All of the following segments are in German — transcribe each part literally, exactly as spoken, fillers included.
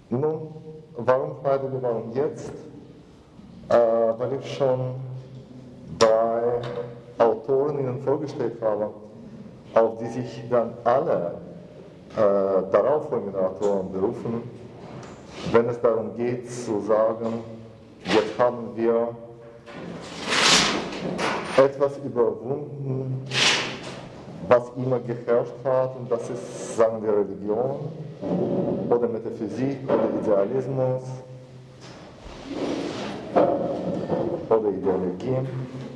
Nun, warum Heidegger, warum jetzt? Äh, weil ich schon bei Autoren Ihnen vorgestellt habe, auf die sich dann alle äh, darauffolgenden Autoren berufen, wenn es darum geht zu sagen, jetzt haben wir etwas überwunden, was immer geherrscht hat, und das ist, sagen wir, Religion oder Metaphysik oder Idealismus oder Ideologie.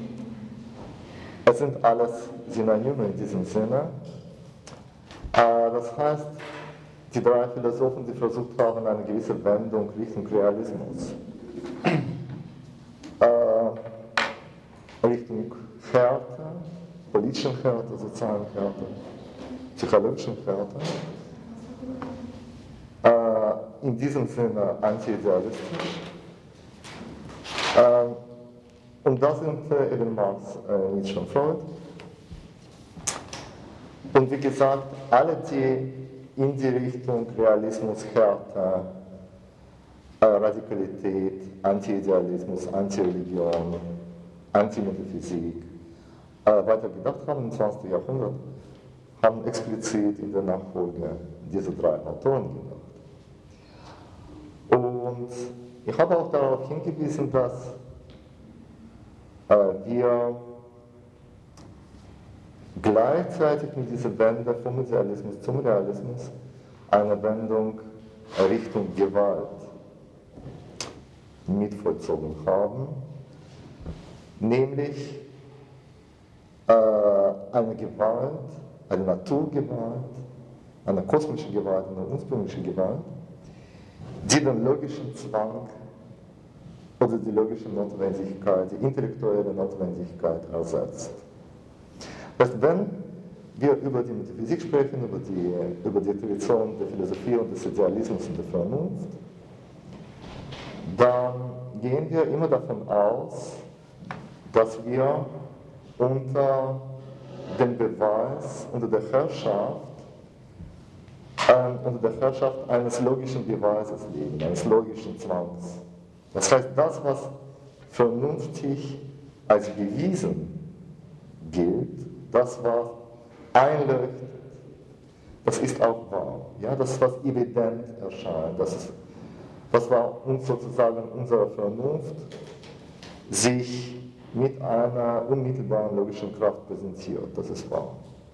Es sind alles Synonyme in diesem Sinne. Das heißt, die drei Philosophen, die versucht haben, eine gewisse Wendung Richtung Realismus, äh, Richtung Härte, politischen Härte, sozialen Härte, psychologischen Härte, äh, in diesem Sinne anti-idealistisch. Äh, und das sind äh, eben Marx, äh, Nietzsche und Freud. Und wie gesagt, alle, die in die Richtung Realismus, Härte, äh, Radikalität, Anti-Idealismus, Anti-Religion, Anti-Metaphysik äh, weiter gedacht haben im zwanzigsten Jahrhundert, haben explizit in der Nachfolge diese drei Autoren gedacht. Und ich habe auch darauf hingewiesen, dass äh, wir gleichzeitig mit dieser Wende vom Idealismus zum Realismus eine Wendung Richtung Gewalt mitvollzogen haben, nämlich äh, eine Gewalt, eine Naturgewalt, eine kosmische Gewalt, eine ursprüngliche Gewalt, die den logischen Zwang oder die logische Notwendigkeit, die intellektuelle Notwendigkeit ersetzt. Das heißt, wenn wir über die Metaphysik sprechen, über die, über die Tradition der Philosophie und des Idealismus und der Vernunft, dann gehen wir immer davon aus, dass wir unter dem Beweis, unter der Herrschaft, äh, unter der Herrschaft eines logischen Beweises leben, eines logischen Zwangs. Das heißt, das, was vernünftig als bewiesen gilt, das, was einleuchtet, das ist auch wahr. Ja, das ist, was evident erscheint. Das ist, was war uns sozusagen unserer Vernunft sich mit einer unmittelbaren logischen Kraft präsentiert. Das ist wahr.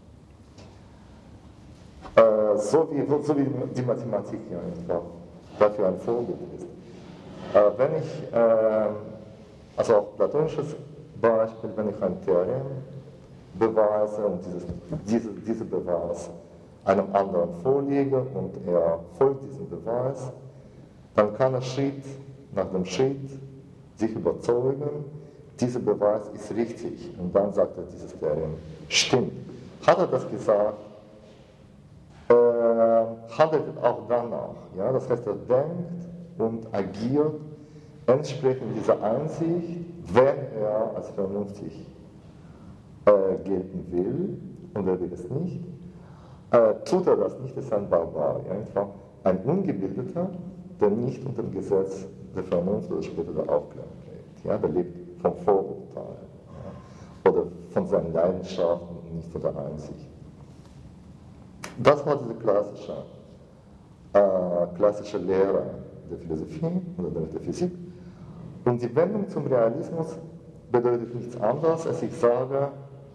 Äh, so, wie, so wie die Mathematik ja einfach dafür ein Vorbild ist. Äh, wenn ich, äh, also auch platonisches Beispiel, wenn ich ein Theorem beweise und dieses, diese, diese Beweis einem anderen vorlege und er folgt diesem Beweis, dann kann er Schritt nach dem Schritt sich überzeugen, dieser Beweis ist richtig, und dann sagt er, dieses Theorem stimmt. Hat er das gesagt, äh, handelt er auch danach. Ja? Das heißt, er denkt und agiert entsprechend dieser Einsicht, wenn er als vernünftig äh, gelten will, und er will es nicht, äh, tut er das nicht, ist ein Barbar, ja? Einfach ein Ungebildeter, der nicht unter dem Gesetz der Vernunft oder später der Aufklärung lebt. Ja? Der lebt vom Vorurteil, ja? Oder von seinen Leidenschaften und nicht von der Einsicht. Das war diese klassische, äh, klassische Lehre der Philosophie oder der Metaphysik. Und die Wendung zum Realismus bedeutet nichts anderes, als ich sage,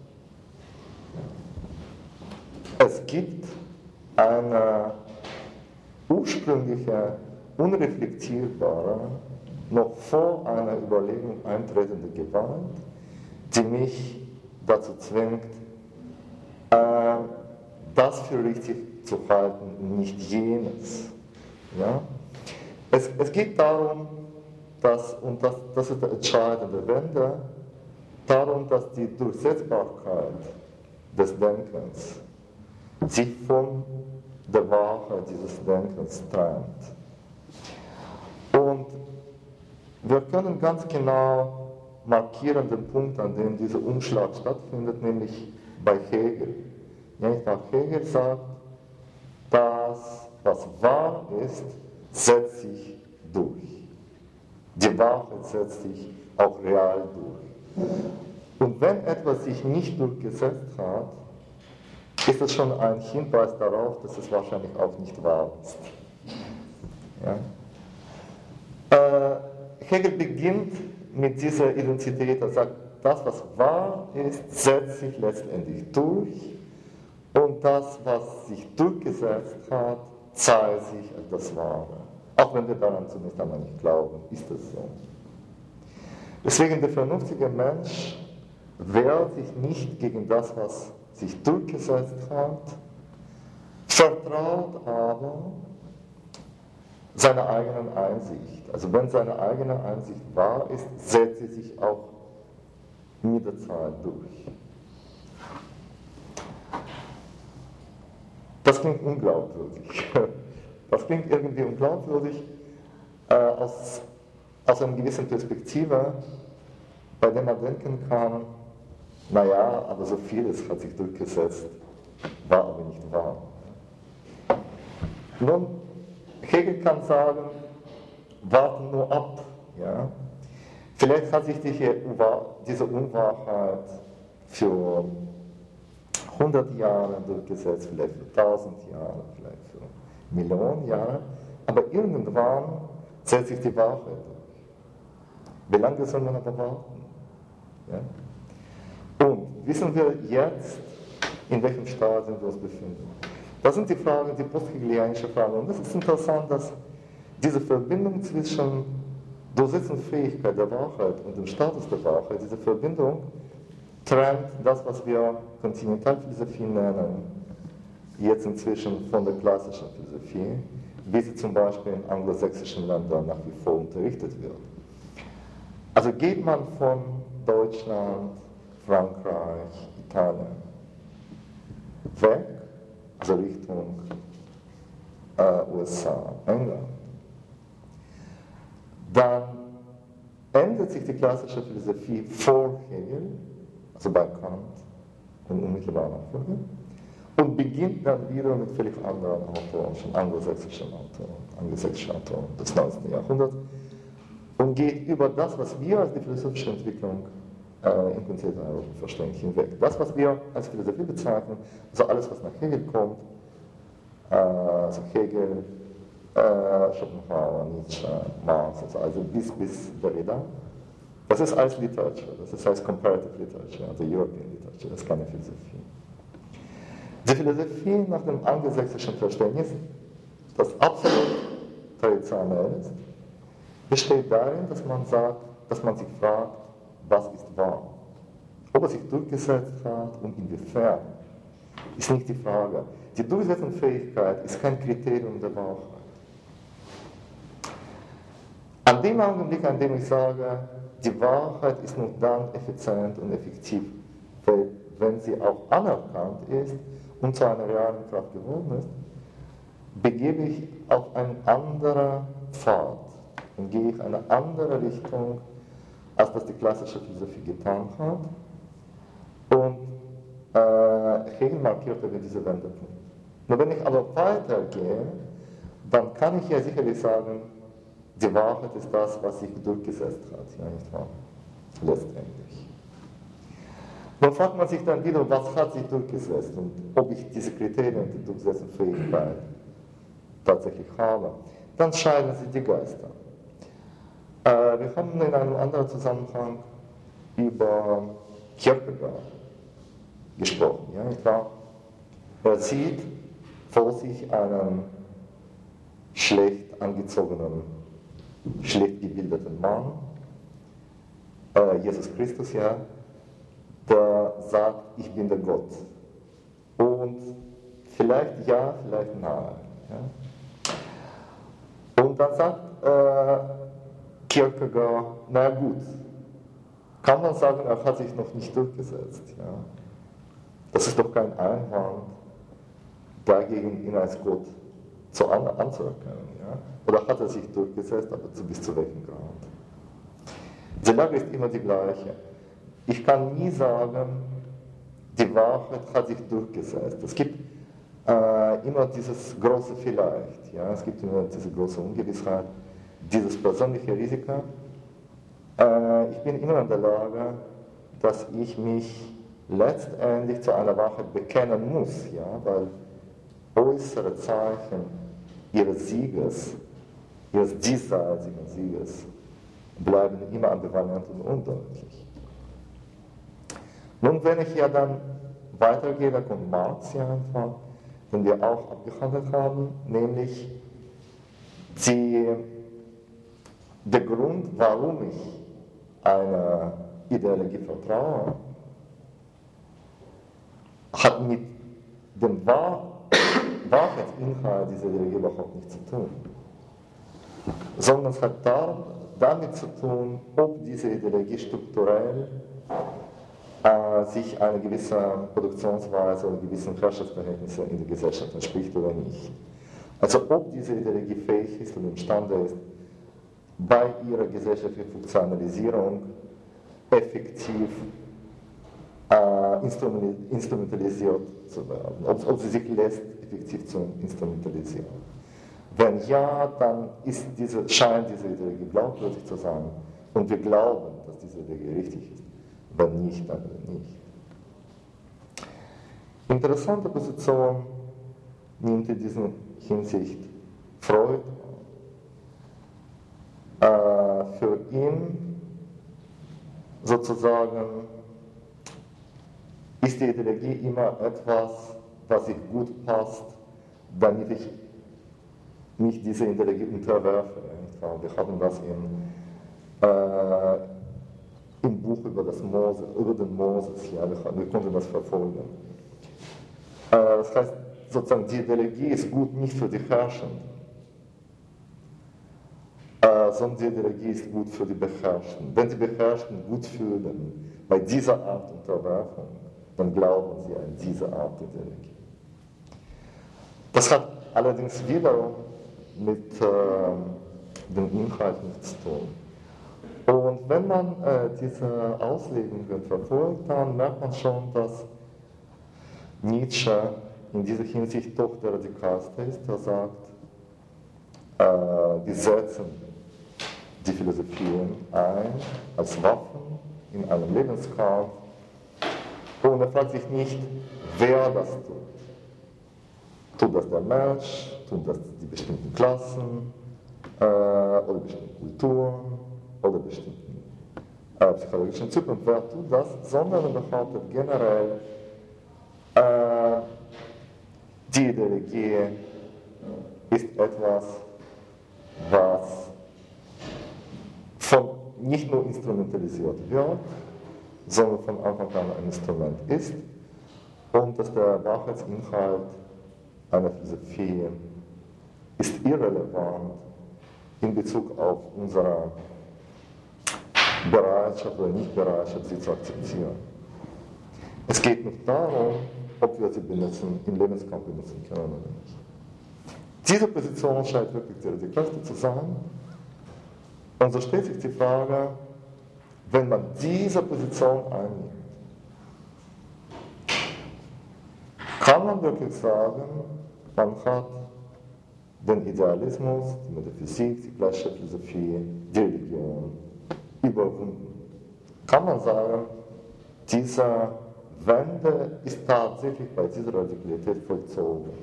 es gibt eine ursprüngliche, unreflektierbare, noch vor einer Überlegung eintretende Gewalt, die mich dazu zwingt, äh, das für richtig zu halten und nicht jenes. Ja? Es, es geht darum, dass, und das, das ist der entscheidende Wende, darum, dass die Durchsetzbarkeit des Denkens sich von der Wahrheit dieses Denkens trennt. Und wir können ganz genau markieren den Punkt, an dem dieser Umschlag stattfindet, nämlich bei Hegel. Ja, Hegel sagt, das, was wahr ist, setzt sich durch. Die Wahrheit setzt sich auch real durch. Und wenn etwas sich nicht durchgesetzt hat, ist das schon ein Hinweis darauf, dass es wahrscheinlich auch nicht wahr ist. Ja? Äh, Hegel beginnt mit dieser Identität, er sagt, das, was wahr ist, setzt sich letztendlich durch und das, was sich durchgesetzt hat, zeigt sich als das Wahre. Auch wenn wir daran zunächst einmal nicht glauben, ist das so. Deswegen der vernünftige Mensch wehrt sich nicht gegen das, was sich durchgesetzt hat, vertraut aber seiner eigenen Einsicht. Also wenn seine eigene Einsicht wahr ist, setzt sie sich auch mit der Zeit durch. Das klingt unglaubwürdig. Das klingt irgendwie unglaubwürdig äh, aus, aus einer gewissen Perspektive, bei der man denken kann, naja, aber so vieles hat sich durchgesetzt, war aber nicht wahr. Nun, Hegel kann sagen, warten nur ab. Ja? Vielleicht hat sich diese Unwahrheit für hundert Jahre durchgesetzt, vielleicht für tausend Jahre, vielleicht für Millionen Jahre, aber irgendwann setzt sich die Wahrheit durch. Wie lange soll man aber warten? Ja? Und wissen wir jetzt, in welchem Stadium wir uns befinden? Das sind die Fragen, die posthegelianische Fragen. Und es ist interessant, dass diese Verbindung zwischen Durchsetzungsfähigkeit der Wahrheit und dem Status der Wahrheit, diese Verbindung trennt das, was wir Kontinentalphilosophie nennen, jetzt inzwischen von der klassischen Philosophie, wie sie zum Beispiel in anglosächsischen Ländern nach wie vor unterrichtet wird. Also geht man von Deutschland, Frankreich, Italien weg, also Richtung äh, U S A, England, dann ändert sich die klassische Philosophie vor Hegel, also bei Kant und unmittelbar Nachfolge, und beginnt dann wieder mit völlig anderen Autoren, schon anglosächsischen Autoren, angelsächsischen Autoren des neunzehnten Jahrhunderts, und geht über das, was wir als die philosophische Entwicklung äh, im Prinzip in Europa verstehen, hinweg. Das, was wir als Philosophie bezeichnen, also alles, was nach Hegel kommt, äh, also Hegel, äh, Schopenhauer, Nietzsche, Marx, also, also bis, bis Derrida, das ist alles Literatur, das ist als Comparative Literature, also European Literature, das ist keine Philosophie. Die Philosophie nach dem angelsächsischen Verständnis, das absolut traditionell ist, besteht darin, dass man sagt, dass man sich fragt, was ist wahr? Ob es sich durchgesetzt hat und inwiefern, ist nicht die Frage. Die Durchsetzungsfähigkeit ist kein Kriterium der Wahrheit. An dem Augenblick, an dem ich sage, die Wahrheit ist nur dann effizient und effektiv, wenn sie auch anerkannt ist und zu einer realen Kraft geworden ist, begebe ich auf einen anderen Pfad und gehe ich in eine andere Richtung, als das die klassische Philosophie getan hat. Und äh, Hegel markierte diese Wendepunkt. Nur wenn ich aber weitergehe, dann kann ich ja sicherlich sagen, die Wahrheit ist das, was sich durchgesetzt hat, ja, nicht wahr? Letztendlich. Dann fragt man sich dann wieder, was hat sich durchgesetzt und ob ich diese Kriterien der Durchsetzungsfähigkeit tatsächlich habe. Dann scheiden sich die Geister. Äh, wir haben in einem anderen Zusammenhang über Kierkegaard gesprochen. Ja, nicht wahr? Er sieht vor sich einen schlecht angezogenen, schlecht gebildeten Mann, äh, Jesus Christus, ja, der sagt, ich bin der Gott. Und vielleicht ja, vielleicht nein. Ja. Und dann sagt äh, Kierkegaard, na gut, kann man sagen, er hat sich noch nicht durchgesetzt. Ja. Das ist doch kein Einwand, dagegen ihn als Gott zu an, anzuerkennen. Ja. Oder hat er sich durchgesetzt, aber zu, bis zu welchem Grad? Die Lage ist immer die gleiche. Ich kann nie sagen, die Wahrheit hat sich durchgesetzt. Es gibt äh, immer dieses große Vielleicht. Ja? Es gibt immer diese große Ungewissheit, dieses persönliche Risiko. Äh, ich bin immer in der Lage, dass ich mich letztendlich zu einer Wahrheit bekennen muss, ja? Weil äußere Zeichen ihres Sieges, ihres diesseitigen Sieges, bleiben immer ambivalent und undeutlich. Nun, wenn ich ja dann weitergehe, da kommt Marx ja einfach, den wir auch abgehandelt haben, nämlich die, der Grund, warum ich einer Ideologie vertraue, hat mit dem Wahr Wahrheitsinhalt dieser Ideologie überhaupt nichts zu tun, sondern es hat da, damit zu tun, ob diese Ideologie strukturell äh, sich einer gewissen Produktionsweise oder gewissen Herrschaftsverhältnissen in der Gesellschaft entspricht oder nicht. Also ob diese Ideologie fähig ist und imstande ist, bei ihrer gesellschaftlichen Funktionalisierung effektiv äh, instrumentalisiert zu werden, ob, ob sie sich lässt, effektiv zu instrumentalisieren. Wenn ja, dann ist diese, scheint diese Ideologie glaubwürdig zu sein und wir glauben, dass diese Ideologie richtig ist. Wenn nicht, dann nicht. Interessante Position nimmt in dieser Hinsicht Freud. Äh, für ihn sozusagen ist die Ideologie immer etwas, was sich gut passt, damit ich mich dieser Ideologie unterwerfe. Wir haben das in, äh, im Buch über, das Mose, über den Moses, ja, wir, wir konnten das verfolgen. Äh, das heißt, sozusagen, die Ideologie ist gut nicht für die Herrschenden, äh, sondern die Ideologie ist gut für die Beherrschten. Wenn die Beherrschten gut fühlen bei dieser Art Unterwerfung, dann glauben sie an diese Art der Ideologie. Das hat allerdings wiederum mit äh, dem Inhalt nichts zu tun. Und wenn man äh, diese Auslegungen verfolgt, dann merkt man schon, dass Nietzsche in dieser Hinsicht doch der radikalste ist. Er sagt, äh, wir setzen die Philosophien ein als Waffen in einem Lebenskampf und er fragt sich nicht, wer das tut. Tut das der Mensch, tun das die bestimmten Klassen äh, oder bestimmte Kulturen oder bestimmten äh, psychologischen Typen, wer tut das, sondern er behauptet generell, äh, die Ideologie ist etwas, was von nicht nur instrumentalisiert wird, sondern von Anfang an ein Instrument ist und dass der Wahrheitsinhalt einer Philosophie ist irrelevant in Bezug auf unsere Bereitschaft oder Nichtbereitschaft, sie zu akzeptieren. Es geht nicht darum, ob wir sie benutzen, im Lebenskampf benutzen können oder nicht. Diese Position scheint wirklich die radikalste zu sein. Und so stellt sich die Frage, wenn man diese Position einnimmt, kann man wirklich sagen, man hat den Idealismus, die Metaphysik, die klassische Philosophie, die Religion überwunden. Kann man sagen, diese Wende ist tatsächlich bei dieser Radikalität vollzogen.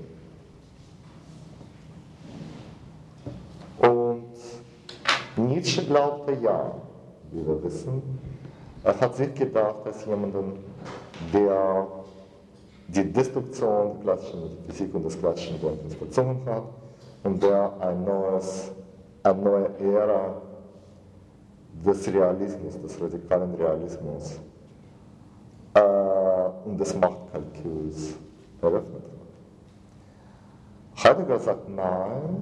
Und Nietzsche glaubte ja, wie wir wissen. Er hat sich gedacht, als jemanden, der die Destruktion der klassischen Metaphysik und des klassischen Denkens vollzogen hat und der ein neues, eine neue Ära des Realismus, des radikalen Realismus äh, und des Machtkalküls eröffnet hat. Heidegger sagt nein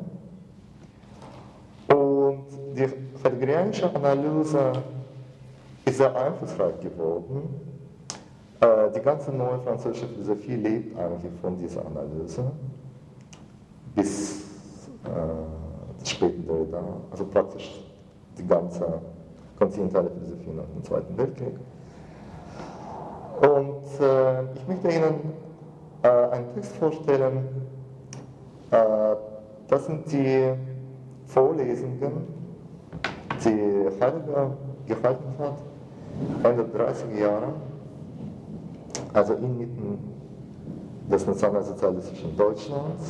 und die heideggerianische Analyse ist sehr einflussreich geworden. Äh, die ganze neue französische Philosophie lebt eigentlich von dieser Analyse bis äh, des späten Derrida, also praktisch die ganze kontinentale Philosophie nach dem Zweiten Weltkrieg. Und äh, ich möchte Ihnen äh, einen Text vorstellen. Äh, das sind die Vorlesungen, die Heidegger gehalten hat, Ende der dreißiger Jahre, also inmitten des nationalsozialistischen Deutschlands,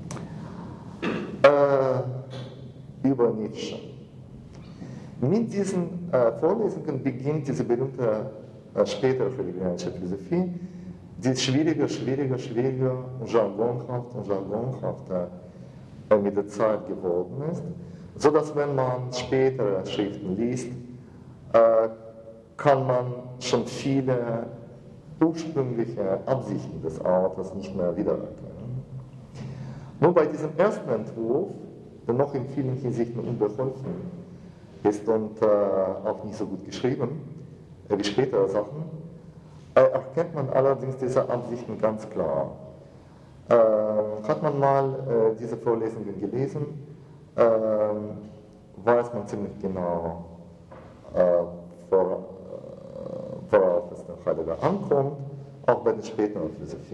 äh, über Nietzsche. Mit diesen äh, Vorlesungen beginnt diese berühmte äh, spätere hegelianische Philosophie, die schwieriger, schwieriger, schwieriger und jargonhaft und jargonhafter äh, mit der Zeit geworden ist, sodass, wenn man spätere Schriften liest, äh, kann man schon viele ursprüngliche Absichten des Autors nicht mehr wiedererkennen. Nur bei diesem ersten Entwurf, der noch in vielen Hinsichten unbeholfen ist und äh, auch nicht so gut geschrieben, äh, wie spätere Sachen, äh, erkennt man allerdings diese Absichten ganz klar. Äh, hat man mal äh, diese Vorlesungen gelesen, äh, weiß man ziemlich genau, äh, vor, äh, worauf es der Heidegger ankommt, auch bei der späteren Philosophie.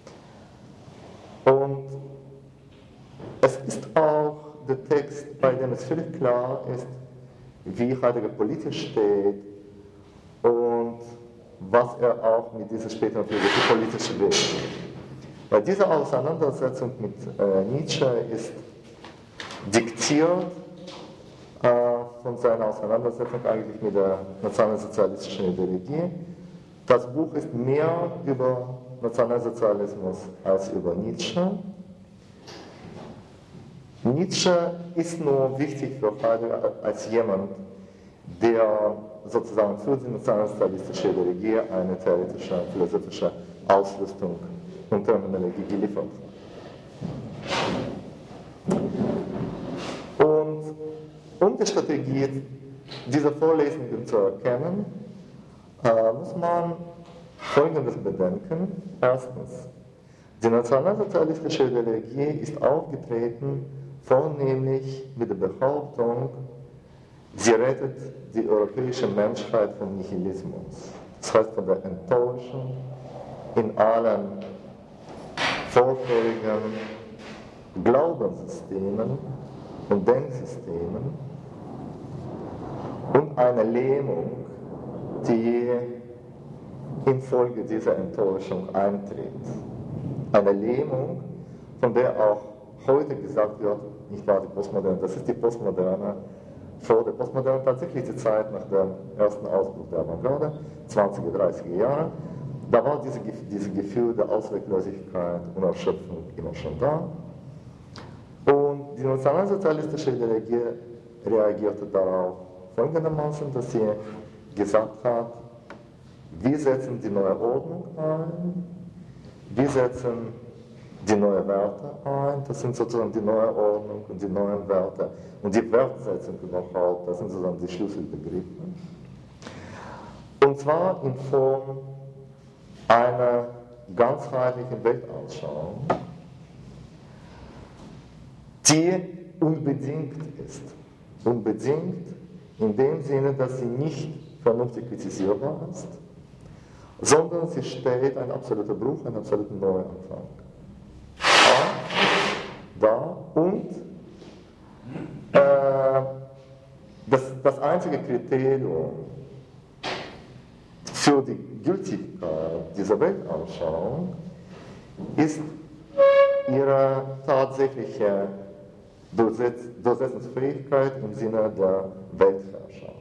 Und es ist auch der Text, bei dem es völlig klar ist, wie Heidegger politisch steht und was er auch mit dieser späteren Philosophie politisch will. Weil diese Auseinandersetzung mit äh, Nietzsche ist diktiert äh, von seiner Auseinandersetzung eigentlich mit der nationalsozialistischen Ideologie. Das Buch ist mehr über Nationalsozialismus als über Nietzsche. Nietzsche ist nur wichtig für Heidegger als jemand, der sozusagen für die nationalsozialistische Ideologie eine theoretische, philosophische Ausrüstung und Terminologie geliefert hat. Und um die Strategie dieser Vorlesungen zu erkennen, äh, muss man Folgendes bedenken. Erstens, die nationalsozialistische Ideologie ist aufgetreten vornehmlich mit der Behauptung, sie rettet die europäische Menschheit vom Nihilismus. Das heißt, von der Enttäuschung in allen vorherigen Glaubenssystemen und Denksystemen und eine Lähmung, die infolge dieser Enttäuschung eintritt. Eine Lähmung, von der auch heute gesagt wird, nicht wahr, die Postmoderne, das ist die Postmoderne, vor der Postmoderne tatsächlich die Zeit nach dem ersten Ausbruch der Avantgarde, zwanziger, dreißiger Jahre, da war diese, dieses Gefühl der Ausweglosigkeit und Erschöpfung immer schon da. Und die nationalsozialistische Ideologie reagierte darauf folgendermaßen, dass sie gesagt hat, wir setzen die neue Ordnung ein, wir setzen die neuen Werte ein, das sind sozusagen die neue Ordnung und die neuen Werte. Und die Wertsetzung überhaupt, das sind sozusagen die Schlüsselbegriffe. Und zwar in Form einer ganzheitlichen Weltanschauung, die unbedingt ist. Unbedingt in dem Sinne, dass sie nicht vernünftig kritisierbar ist, sondern sie stellt ein absoluter Bruch, einen absoluten Neuanfang da und äh, das, das einzige Kriterium für die Gültigkeit dieser Weltanschauung ist ihre tatsächliche Durchsetz Durchsetzungsfähigkeit im Sinne der Weltherrschaft.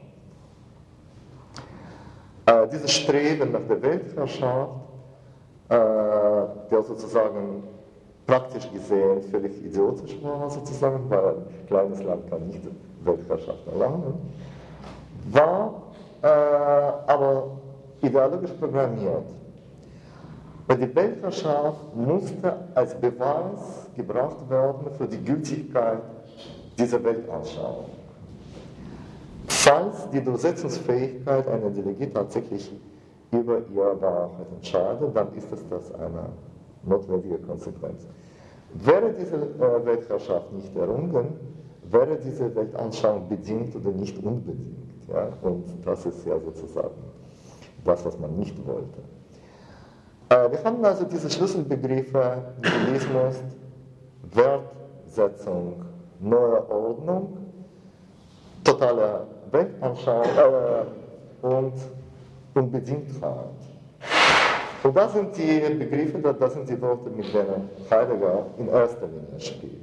Äh, dieses Streben nach der Weltherrschaft, äh, der sozusagen praktisch gesehen völlig idiotisch war, sozusagen, weil ein kleines Land kann nicht Weltherrschaft erlangen, war äh, aber ideologisch programmiert. Weil die Weltherrschaft musste als Beweis gebracht werden für die Gültigkeit dieser Weltanschauung. Falls die Durchsetzungsfähigkeit einer Ideologie tatsächlich über ihre Wahrheit entscheidet, dann ist es das eine notwendige Konsequenz. Wäre diese äh, Weltherrschaft nicht errungen, wäre diese Weltanschauung bedingt oder nicht unbedingt. Ja? Und das ist ja sozusagen das, was man nicht wollte. Äh, wir haben also diese Schlüsselbegriffe Nihilismus, Wertsetzung, neue Ordnung, totale Weltanschauung äh, und Unbedingtheit. Und das sind die Begriffe, das sind die Worte, mit denen Heidegger in erster Linie spielt.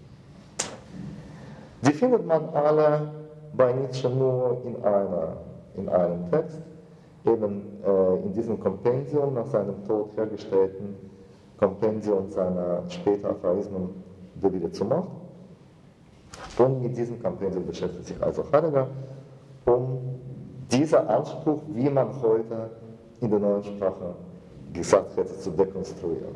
Die findet man alle bei Nietzsche nur in, einer, in einem Text, eben äh, in diesem Kompendium, nach seinem Tod hergestellten Kompendium seiner später Aphorismen der Wille zur Macht. Und mit diesem Kompendium beschäftigt sich also Heidegger, um diesen Anspruch, wie man heute in der neuen Sprache gesagt hätte, zu dekonstruieren.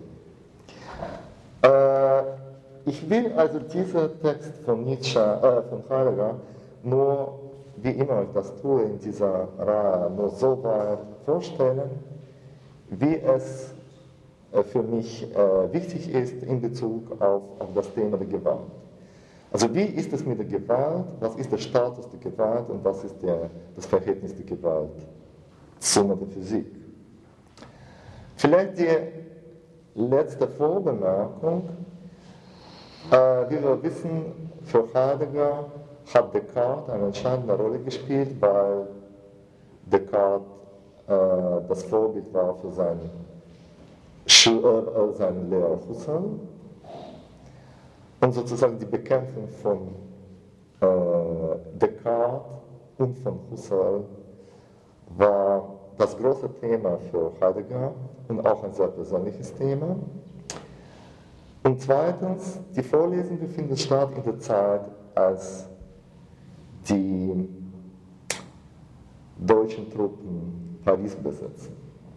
Äh, ich will also diesen Text von Nietzsche, äh, von Heidegger, nur, wie immer ich das tue in dieser Reihe, nur so weit vorstellen, wie es äh, für mich äh, wichtig ist in Bezug auf, auf das Thema der Gewalt. Also wie ist es mit der Gewalt, was ist der Status der Gewalt und was ist der, das Verhältnis der Gewalt zur Metaphysik? Vielleicht die letzte Vorbemerkung. Äh, wie wir wissen, für Heidegger hat Descartes eine entscheidende Rolle gespielt, weil Descartes äh, das Vorbild war für seinen, Schu äh, seinen Lehrer Husserl. Und sozusagen die Bekämpfung von äh, Descartes und von Husserl war das große Thema für Heidegger und auch ein sehr persönliches Thema. Und zweitens, die Vorlesung findet statt in der Zeit, als die deutschen Truppen Paris besetzen.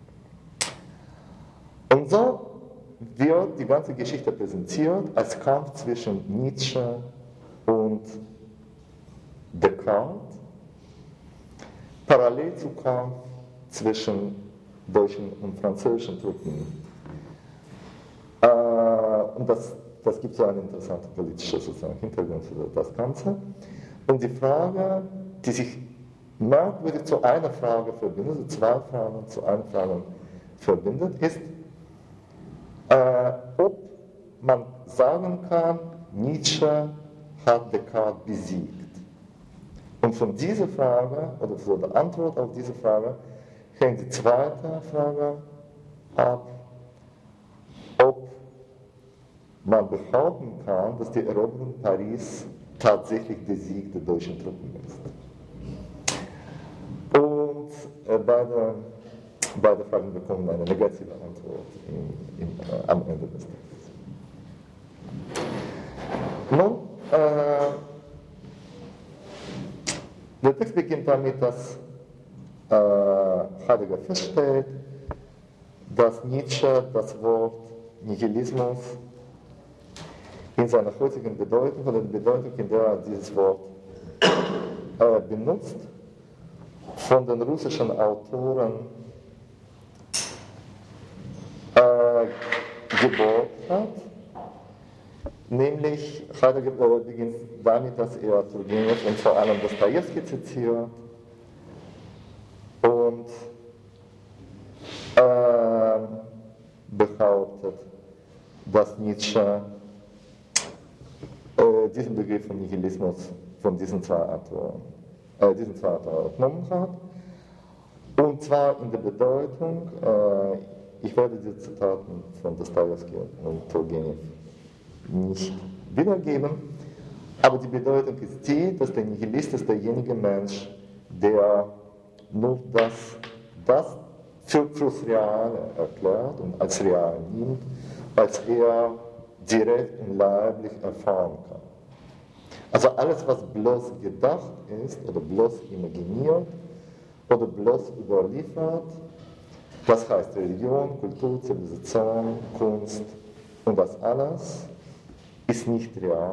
Und so wird die ganze Geschichte präsentiert als Kampf zwischen Nietzsche und Descartes, parallel zu Kampf zwischen deutschen und französischen Truppen. Äh, und das, das gibt so einen interessanten politischen sozusagen Hintergrund für das Ganze. Und die Frage, die sich merkwürdig zu einer Frage verbindet, also zwei Fragen zu einer Frage verbindet, ist, äh, ob man sagen kann, Nietzsche hat Descartes besiegt. Und von dieser Frage, oder von der Antwort auf diese Frage, hängt die zweite Frage ab, ob man behaupten kann, dass die Eroberung Paris tatsächlich der Sieg der deutschen Truppen ist. Und äh, beide, beide Fragen bekommen eine negative Antwort in, in, äh, am Ende des Textes. Nun, äh, der Text beginnt damit, dass äh, Heidegger feststellt, dass Nietzsche das Wort Nihilismus in seiner heutigen Bedeutung oder der Bedeutung, in der er dieses Wort äh, benutzt, von den russischen Autoren äh, geborgt hat. Nämlich, Heidegger äh, beginnt damit, dass er Turgenev und vor allem Dostojewski zitiert und äh, behauptet, dass Nietzsche äh, diesen Begriff von Nihilismus von diesen zwei Autoren, äh, diesen zwei Autoren genommen hat. Und zwar in der Bedeutung, äh, ich werde die Zitaten von Dostojewski und Turgenev nicht wiedergeben, aber die Bedeutung ist die, dass der Nihilist ist derjenige Mensch, der nur das, das für, fürs Reale erklärt und als real nimmt, als er direkt und leiblich erfahren kann. Also alles, was bloß gedacht ist oder bloß imaginiert oder bloß überliefert, das heißt Religion, Kultur, Zivilisation, Kunst und das alles, ist nicht real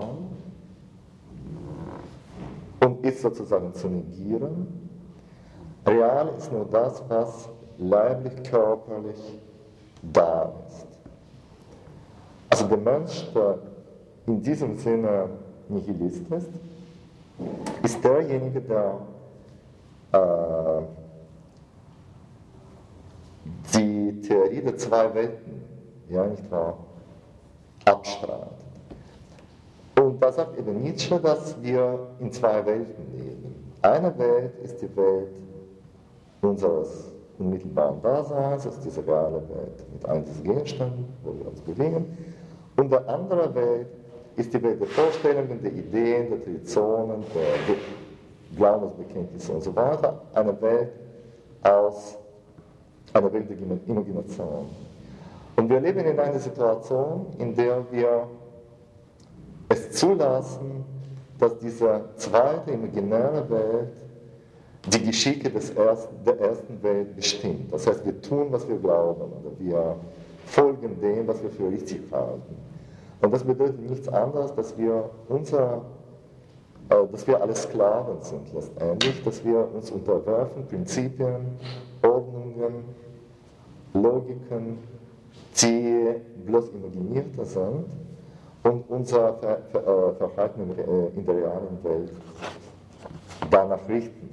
und ist sozusagen zu negieren. Real ist nur das, was leiblich, körperlich da ist. Also der Mensch, der in diesem Sinne Nihilist ist, ist derjenige, der äh, die Theorie der zwei Welten, ja, nicht wahr, abstreitet. Und da sagt eben Nietzsche, dass wir in zwei Welten leben. Eine Welt ist die Welt unseres unmittelbaren Daseins, also diese reale Welt mit all diesen Gegenständen, wo wir uns bewegen. Und die andere Welt ist die Welt der Vorstellungen, der Ideen, der Traditionen, der Glaubensbekenntnisse und so weiter. Eine Welt aus einer Welt der Imagination. Und wir leben in einer Situation, in der wir es zulassen, dass diese zweite imaginäre Welt die Geschicke des ersten, der ersten Welt bestimmt. Das heißt, wir tun, was wir glauben, oder wir folgen dem, was wir für richtig halten. Und das bedeutet nichts anderes, dass wir unser, äh, dass wir alle Sklaven sind letztendlich, dass wir uns unterwerfen Prinzipien, Ordnungen, Logiken, die bloß imaginierter sind und unser Ver Ver Verhalten in der realen Welt danach richten.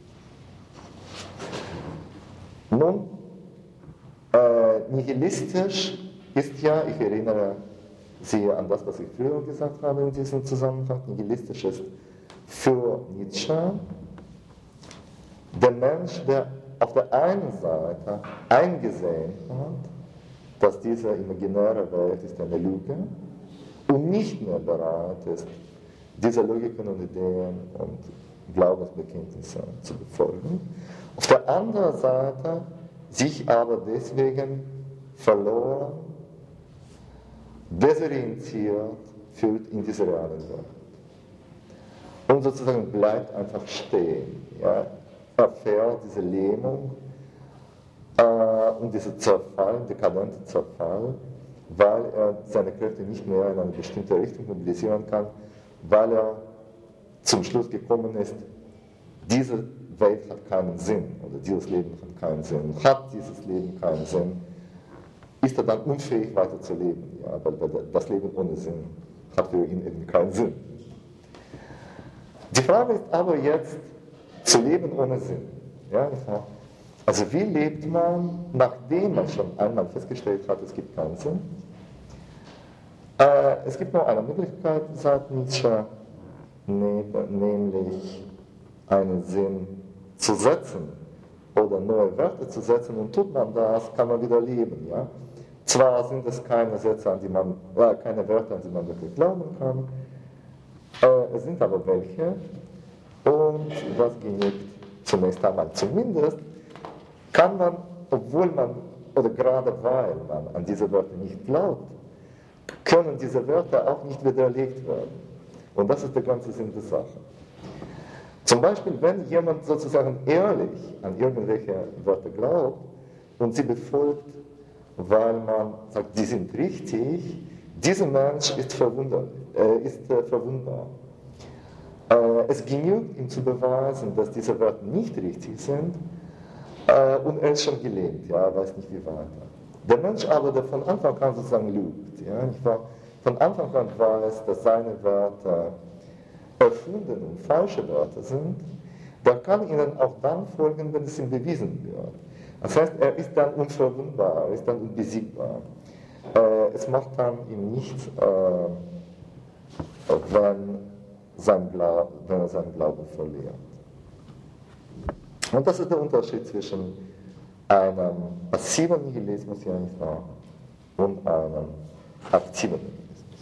Nun, äh, nihilistisch ist ja, ich erinnere Sie an das, was ich früher gesagt habe in diesem Zusammenhang, nihilistisch ist für Nietzsche der Mensch, der auf der einen Seite eingesehen hat, dass diese imaginäre Welt ist eine Lüge und nicht mehr bereit ist, diese Logiken und Ideen und Glaubensbekenntnisse zu befolgen. Auf der anderen Seite sich aber deswegen verloren, desorientiert fühlt in dieser realen Welt. Und sozusagen bleibt einfach stehen. Ja? Erfährt diese Lähmung äh, und diesen Zerfall, dekadenten Zerfall, weil er seine Kräfte nicht mehr in eine bestimmte Richtung mobilisieren kann, weil er zum Schluss gekommen ist, diese Welt hat keinen Sinn oder dieses Leben hat keinen Sinn. Hat dieses Leben keinen Sinn, ist er dann unfähig weiter zu leben, ja, weil das Leben ohne Sinn hat für ihn irgendwie keinen Sinn. Die Frage ist aber jetzt, zu leben ohne Sinn. Ja, also wie lebt man, nachdem man schon einmal festgestellt hat, es gibt keinen Sinn? Äh, es gibt nur eine Möglichkeit, sagt Nietzsche, nämlich einen Sinn zu setzen oder neue Wörter zu setzen, und tut man das, kann man wieder leben. Ja? Zwar sind es keine Sätze, an die man, äh, keine Wörter, an die man wirklich glauben kann, äh, es sind aber welche, und das genügt zunächst einmal. Zumindest kann man, obwohl man, oder gerade weil man an diese Wörter nicht glaubt, können diese Wörter auch nicht widerlegt werden. Und das ist der ganze Sinn der Sache. Zum Beispiel, wenn jemand sozusagen ehrlich an irgendwelche Wörter glaubt und sie befolgt, weil man sagt, die sind richtig, dieser Mensch ist, verwundert, äh, ist äh, verwundbar. Äh, es genügt ihm zu beweisen, dass diese Wörter nicht richtig sind, äh, und er ist schon gelähmt, ja, er weiß nicht wie weiter. Der Mensch aber, der von Anfang an sozusagen lügt, ja, nicht wahr? Von Anfang an weiß, dass seine Wörter erfunden und falsche Wörter sind, der kann ihnen auch dann folgen, wenn es ihm bewiesen wird. Das heißt, er ist dann unverwundbar, er ist dann unbesiegbar. Äh, es macht dann ihm nichts, äh, wenn, sein Glaub, wenn er seinen Glauben verliert. Und das ist der Unterschied zwischen einem passiven Nihilismus, ja nicht wahr, und einem aktiven Nihilismus.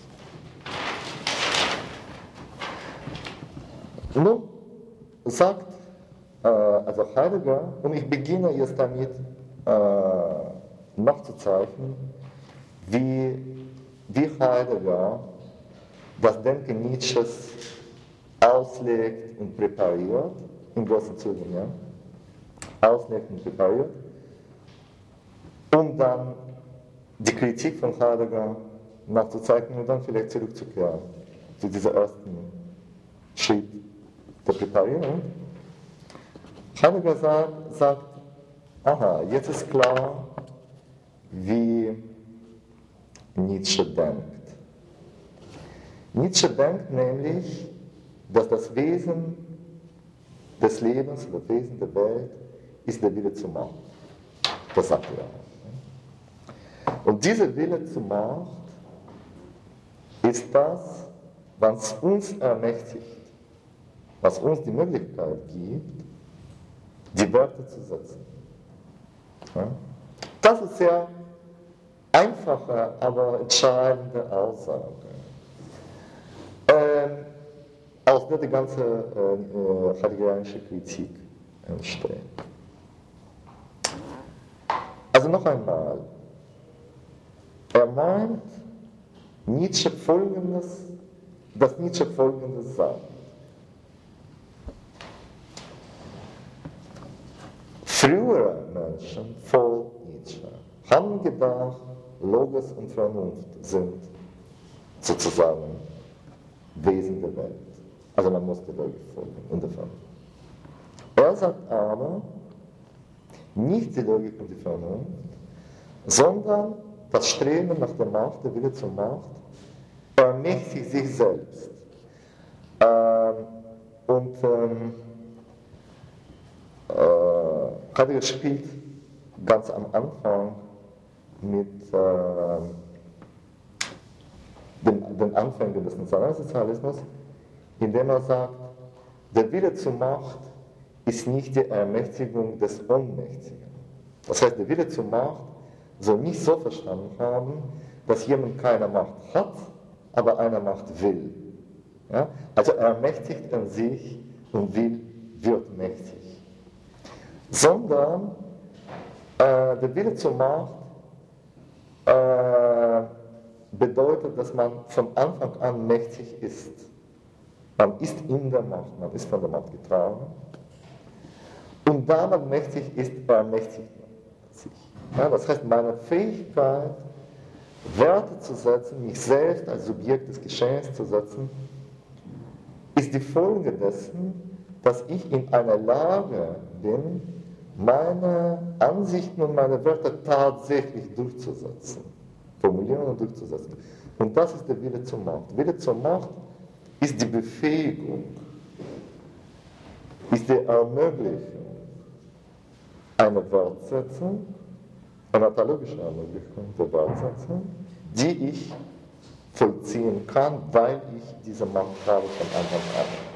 Nun sagt äh, also Heidegger, und ich beginne jetzt damit äh, nachzuzeichnen, wie, wie Heidegger das Denken Nietzsches auslegt und präpariert, in großen Zügen, ja, auslegt und präpariert, um dann die Kritik von Heidegger nachzuzeichnen und dann vielleicht zurückzukehren zu diesem ersten Schritt der Präparierung. Heidegger sagt, sagt, aha, jetzt ist klar, wie Nietzsche denkt. Nietzsche denkt nämlich, dass das Wesen des Lebens, das Wesen der Welt, ist der Wille zu machen. Das sagt er. Und dieser Wille zur Macht ist das, was uns ermächtigt, was uns die Möglichkeit gibt, die Werte zu setzen. Ja? Das ist sehr einfache, aber entscheidende Aussage, ähm, aus der die ganze äh, heideggerianische Kritik entsteht. Also noch einmal, er meint Nietzsche folgendes, dass Nietzsche folgendes sagt. Frühere Menschen vor Nietzsche haben gedacht, Logos und Vernunft sind sozusagen Wesen der Welt. Also man muss der Logik folgen und der Vernunft. Er sagt aber, nicht die Logik und die Vernunft, sondern das Streben nach der Macht, der Wille zur Macht, ermächtigt sich selbst. Ähm, und ähm, äh, Heidegger spielt ganz am Anfang mit äh, den, den Anfängen des Nationalsozialismus, indem er sagt, der Wille zur Macht ist nicht die Ermächtigung des Ohnmächtigen. Das heißt, der Wille zur Macht soll nicht so verstanden haben, dass jemand keine Macht hat, aber eine Macht will. Ja? Also ermächtigt an sich und will, wird mächtig. Sondern äh, der Wille zur Macht äh, bedeutet, dass man von Anfang an mächtig ist. Man ist in der Macht, man ist von der Macht getragen. Und da man mächtig ist, ermächtigt man sich. Ja, das heißt, meine Fähigkeit, Werte zu setzen, mich selbst als Subjekt des Geschehens zu setzen, ist die Folge dessen, dass ich in einer Lage bin, meine Ansichten und meine Werte tatsächlich durchzusetzen, formulieren und durchzusetzen. Und das ist der Wille zur Macht. Wille zur Macht ist die Befähigung, ist die Ermöglichung einer Wertsetzung, einer pathologischen Ermöglichung der Wertsetzung, die ich vollziehen kann, weil ich diese Macht habe von Anfang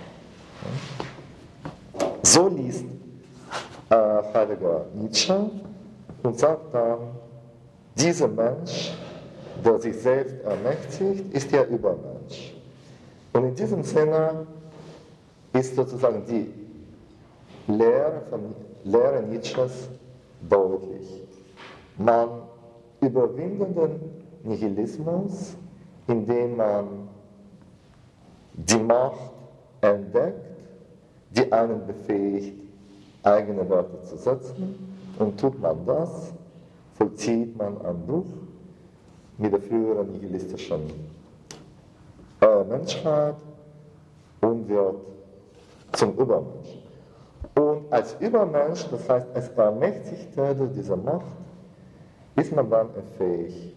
an. So liest äh, Heidegger Nietzsche und sagt dann, dieser Mensch, der sich selbst ermächtigt, ist der Übermensch. Und in diesem Sinne ist sozusagen die Lehre, von, Lehre Nietzsches deutlich. Man überwindet den Nihilismus, indem man die Macht entdeckt, die einen befähigt, eigene Werte zu setzen. Und tut man das, vollzieht man einen Bruch mit der früheren nihilistischen äh, Menschheit und wird zum Übermensch. Und als Übermensch, das heißt, als Ermächtigter durch diese Macht, ist man dann fähig,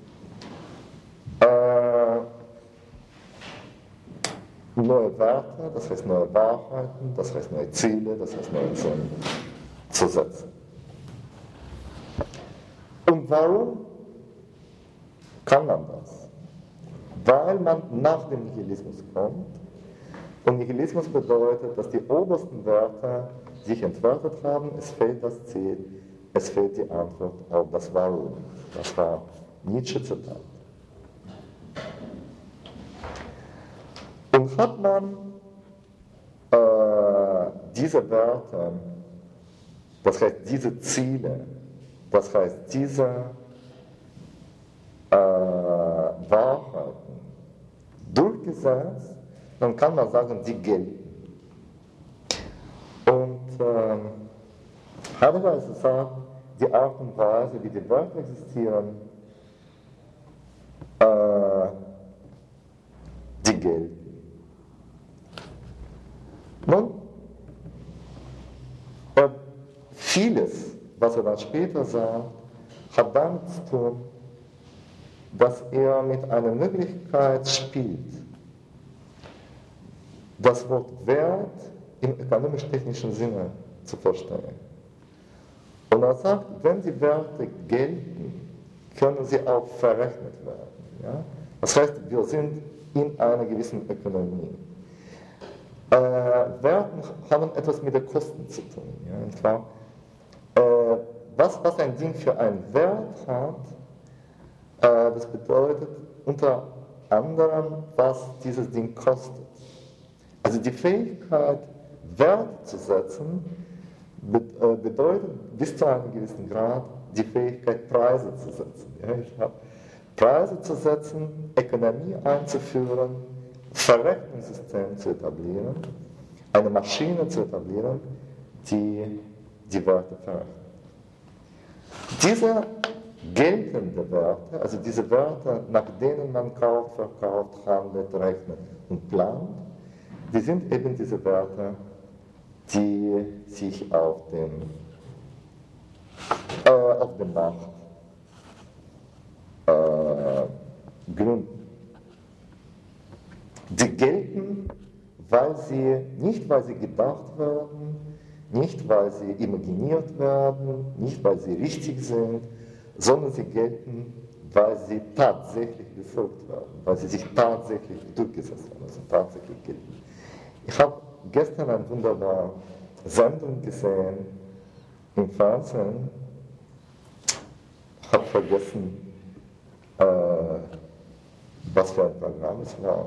äh, neue Werte, das heißt neue Wahrheiten, das heißt neue Ziele, das heißt neue Ziele zu setzen. Und warum kann man das? Weil man nach dem Nihilismus kommt. Und Nihilismus bedeutet, dass die obersten Werte sich entwertet haben, es fehlt das Ziel, es fehlt die Antwort auf das Warum. Das war Nietzsche-Zitat. Und hat man äh, diese Werte, das heißt diese Ziele, das heißt diese äh, Wahrheiten durchgesetzt, dann kann man sagen, sie gelten. Und ähm, Heidegger also sagt, die Art und Weise, wie die Werte existieren, äh, die gelten. Nun, äh, vieles, was er dann später sagt, hat damit zu tun, dass er mit einer Möglichkeit spielt, das Wort Wert im ökonomisch-technischen Sinne zu verstehen. Und er sagt, wenn die Werte gelten, können sie auch verrechnet werden. Ja? Das heißt, wir sind in einer gewissen Ökonomie. Äh, Werte haben etwas mit den Kosten zu tun. Ja? Und zwar, äh, was, was ein Ding für einen Wert hat, äh, das bedeutet unter anderem, was dieses Ding kostet. Also die Fähigkeit, Wert zu setzen, bedeutet bis zu einem gewissen Grad die Fähigkeit, Preise zu setzen. Ja, ich habe Preise zu setzen, Ökonomie einzuführen, Verrechnungssystem zu etablieren, eine Maschine zu etablieren, die die Werte verrechnet. Diese geltenden Werte, also diese Werte, nach denen man kauft, verkauft, handelt, rechnet und plant, die sind eben diese Werte, die sich auf dem, äh, auf dem Markt äh, gründen. Die gelten, weil sie, nicht weil sie gedacht werden, nicht weil sie imaginiert werden, nicht weil sie richtig sind, sondern sie gelten, weil sie tatsächlich befolgt werden, weil sie sich tatsächlich durchgesetzt haben, also tatsächlich gelten. Ich habe gestern eine wunderbare Sendung gesehen im Fernsehen. Ich habe vergessen, äh, was für ein Programm es war.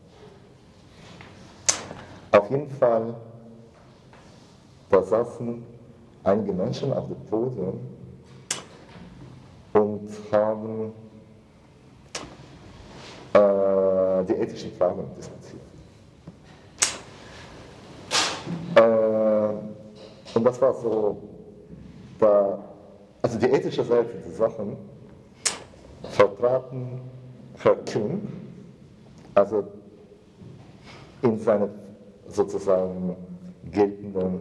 Auf jeden Fall, da saßen einige Menschen auf dem Podium und haben äh, die ethischen Fragen diskutiert. Äh, und das war so, da, also die ethische Seite der Sachen vertraten Herr Kuhn, also in seiner sozusagen geltenden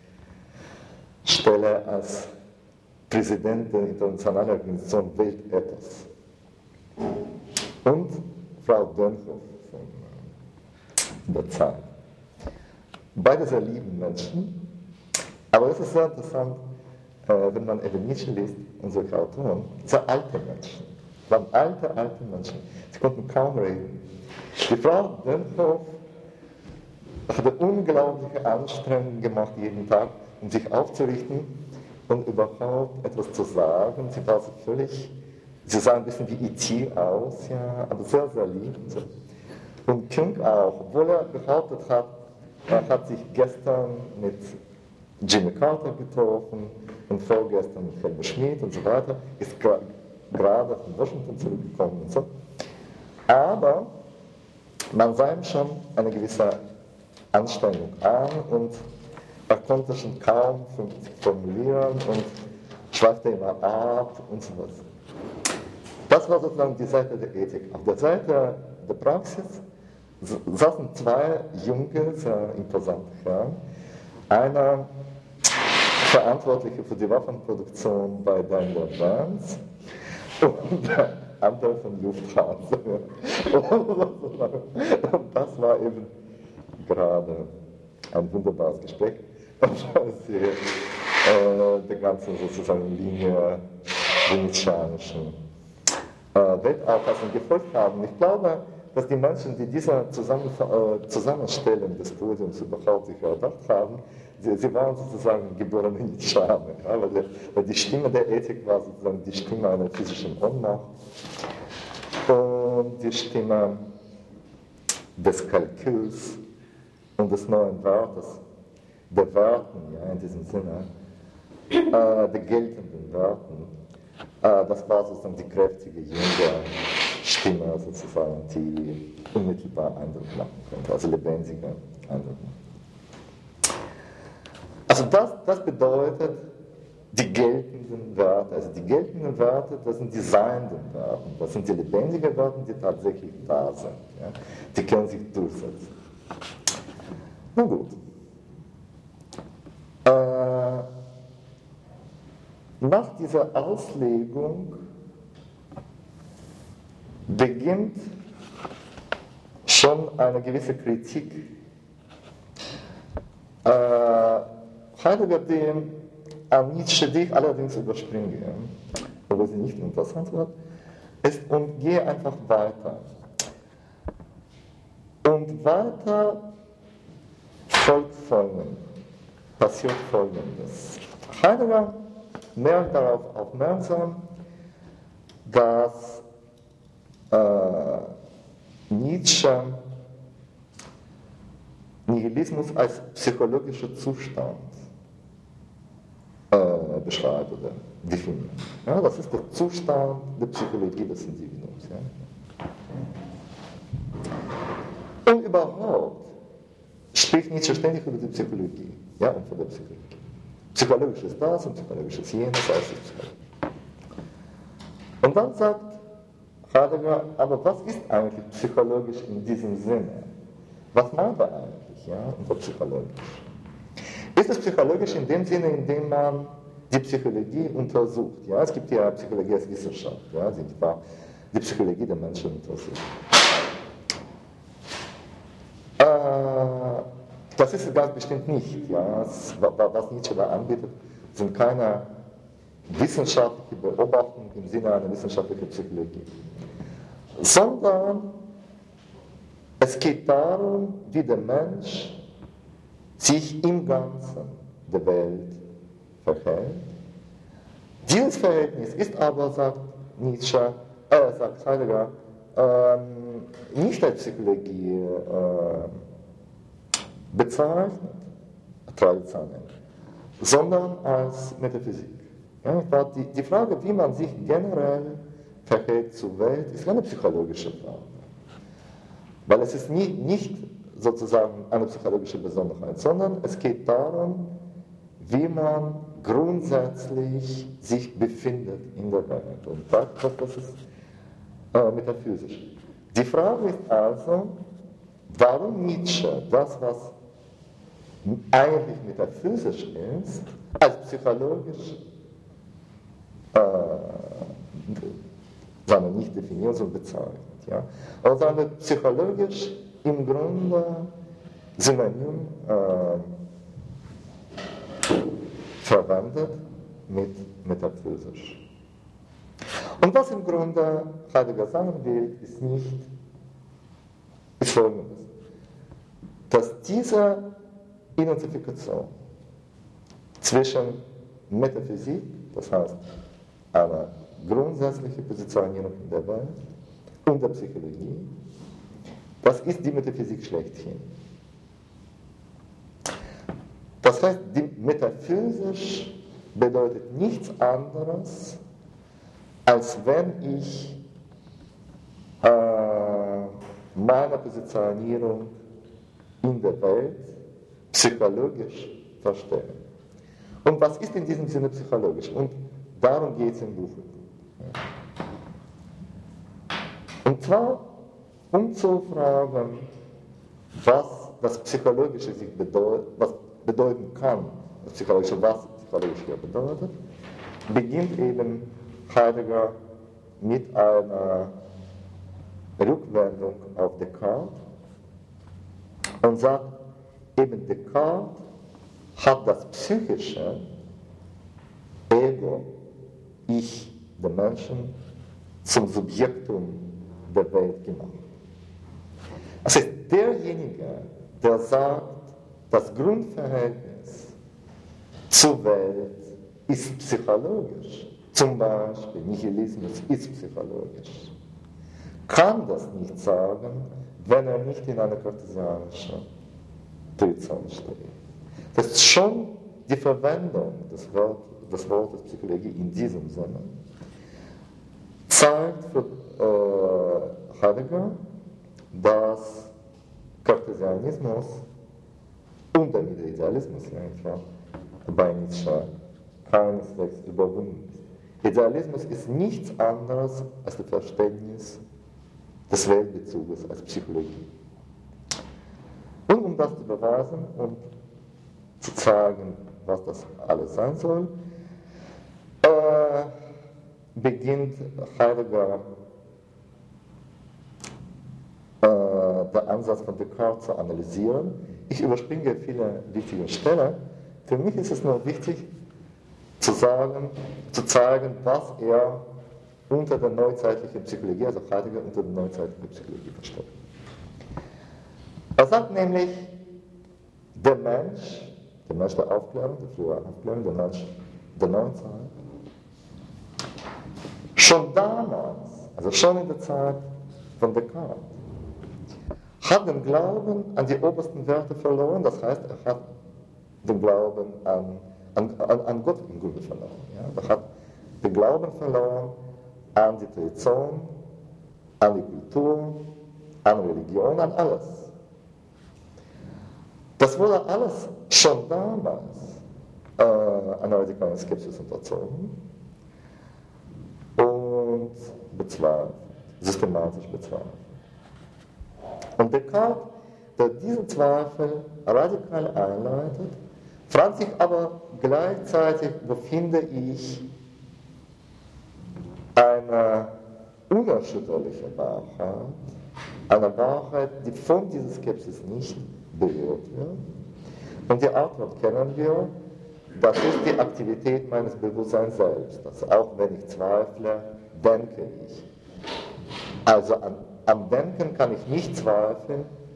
Stelle als Präsident der Internationalen Organisation Weltethos. Und Frau Dönhoff von der Zeit. Beide sehr lieben Menschen, aber es ist sehr interessant, äh, wenn man eben Nietzsche liest und solche Autoren, sehr alte Menschen, waren alte, alte Menschen, sie konnten kaum reden. Die Frau Dönhoff hatte unglaubliche Anstrengungen gemacht jeden Tag, um sich aufzurichten und überhaupt etwas zu sagen. Sie war so völlig, sie sah ein bisschen wie E T aus, ja, aber sehr, sehr lieb. Und Kuhn auch, obwohl er behauptet hat, er hat sich gestern mit Jimmy Carter getroffen und vorgestern mit Helmut Schmidt und so weiter, ist gra- gerade von Washington zurückgekommen und so. Aber man sah ihm schon eine gewisse Anstrengung an und er konnte schon kaum formulieren und schweifte immer ab und so weiter. Das war sozusagen die Seite der Ethik. Auf der Seite der Praxis saßen zwei junge, sehr imposante Herren. Einer Verantwortliche für die Waffenproduktion bei Daimler-Benz und der andere von Lufthansa. Und das war eben gerade ein wunderbares Gespräch, weil sie äh, die ganze sozusagen Linie venezianischen äh, Weltauffassung gefolgt haben. Ich glaube, dass die Menschen, die diese Zusammen äh, Zusammenstellung des Podiums überhaupt sich erdacht haben, sie, sie waren sozusagen geborene Nietzscheaner, ja, weil, die, weil die Stimme der Ethik war sozusagen die Stimme einer physischen Ohnmacht und die Stimme des Kalküls und des neuen Wertes, der Werten, ja, in diesem Sinne, äh, der geltenden Werten, äh, das war sozusagen die kräftige, junge Stimme sozusagen, die unmittelbar Eindruck machen konnte, also lebendiger Eindruck machen. Also das, das bedeutet die geltenden Werte, also die geltenden Werte, das sind die seienden Werte, das sind die lebendigen Werte, die tatsächlich da sind, ja? Die können sich durchsetzen. Na gut. Äh, nach dieser Auslegung beginnt schon eine gewisse Kritik. Äh, Heidegger, die an Nietzsche, die ich allerdings überspringe, obwohl sie nicht interessant wird, ist und gehe einfach weiter. Und weiter folgt Folgendes, passiert Folgendes. Heidegger merkt darauf aufmerksam, dass äh, Nietzsche Nihilismus als psychologischer Zustand äh, beschreibt oder definiert. Ja, das ist der Zustand der Psychologie des Individuums. Ja. Und überhaupt spricht Nietzsche ständig über die Psychologie, ja, und von der Psychologie. Psychologisches das und psychologisches jenes, alles ist Psychologie. Und dann sagt Heidegger, aber was ist eigentlich psychologisch in diesem Sinne? Was meint er eigentlich, ja, unter psychologisch? Ist es psychologisch in dem Sinne, in dem man die Psychologie untersucht? Ja, es gibt ja Psychologie als Wissenschaft, ja, die die Psychologie der Menschen untersucht. Äh, das ist es ganz bestimmt nicht. Ja. Was Nietzsche da anbietet, sind keine wissenschaftliche Beobachtungen im Sinne einer wissenschaftlichen Psychologie, sondern es geht darum, wie der Mensch sich im Ganzen der Welt verhält. Dieses Verhältnis ist aber, sagt Nietzsche, äh, sagt Heidegger, ähm, nicht als Psychologie äh, bezeichnet, traditionell, sondern als Metaphysik. Ja, die, die Frage, wie man sich generell verhält zur Welt, ist eine psychologische Frage. Weil es ist nie, nicht sozusagen eine psychologische Besonderheit, sondern es geht darum, wie man grundsätzlich sich befindet in der Welt. Und das, das ist äh, metaphysisch. Die Frage ist also, warum Nietzsche das, was eigentlich metaphysisch ist, als psychologisch äh, sondern nicht definiert, sondern bezeichnet. Ja? Aber sondern psychologisch im Grunde synonym äh, verwendet mit metaphysisch. Und was im Grunde Heidegger sagen will, ist nicht ist Folgendes, dass diese Identifikation zwischen Metaphysik, das heißt eine grundsätzliche Positionierung in der Welt, und der Psychologie, das ist die Metaphysik schlechthin. Das heißt, die metaphysisch bedeutet nichts anderes, als wenn ich äh, meine Positionierung in der Welt psychologisch verstehe. Und was ist in diesem Sinne psychologisch? Und darum geht es im Buch. Und zwar, um zu fragen, was das Psychologische sich bedeut, was bedeuten kann, das Psychologische, was psychologisch hier bedeutet, beginnt eben Heidegger mit einer Rückwendung auf Descartes und sagt, eben Descartes hat das psychische Ego, Ich, der Menschen, zum Subjektum der Welt gemacht. Das heißt, derjenige, der sagt, das Grundverhältnis zur Welt ist psychologisch, zum Beispiel Nihilismus ist psychologisch, kann das nicht sagen, wenn er nicht in einer kartesianischen Tradition steht. Das ist schon die Verwendung des, Wort, des Wortes Psychologie in diesem Sinne zeigt für äh, Heidegger, dass Kartesianismus und damit der Idealismus einfach bei Nietzsche keineswegs überwunden ist. Idealismus ist nichts anderes als das Verständnis des Weltbezuges als Psychologie. Und um das zu beweisen und zu zeigen, was das alles sein soll, äh, beginnt Heidegger äh, der Ansatz von Descartes zu analysieren. Ich überspringe viele wichtige Stellen. Für mich ist es nur wichtig, zu sagen, zu zeigen, was er unter der neuzeitlichen Psychologie, also Heidegger unter der neuzeitlichen Psychologie versteht. Er sagt nämlich, der Mensch, der Mensch der Aufklärung, der frühen Aufklärung, der Mensch der Neuzeit, schon damals, also schon in der Zeit von Descartes, hat den Glauben an die obersten Werte verloren, das heißt, er hat den Glauben an, an, an, an Gott im Grunde verloren. Ja? Er hat den Glauben verloren an die Tradition, an die Kultur, an Religion, an alles. Das wurde alles schon damals äh, einer radikalen Skepsis unterzogen und bezweifelt, systematisch bezweifelt. Und Descartes, der diesen Zweifel radikal einleitet, fragt sich aber gleichzeitig, wo finde ich eine unerschütterliche Wahrheit, eine Wahrheit, die von dieser Skepsis nicht berührt wird. Und die Antwort kennen wir, das ist die Aktivität meines Bewusstseins selbst. Also auch wenn ich zweifle, denke ich. Also an, am Denken kann ich nicht zweifeln,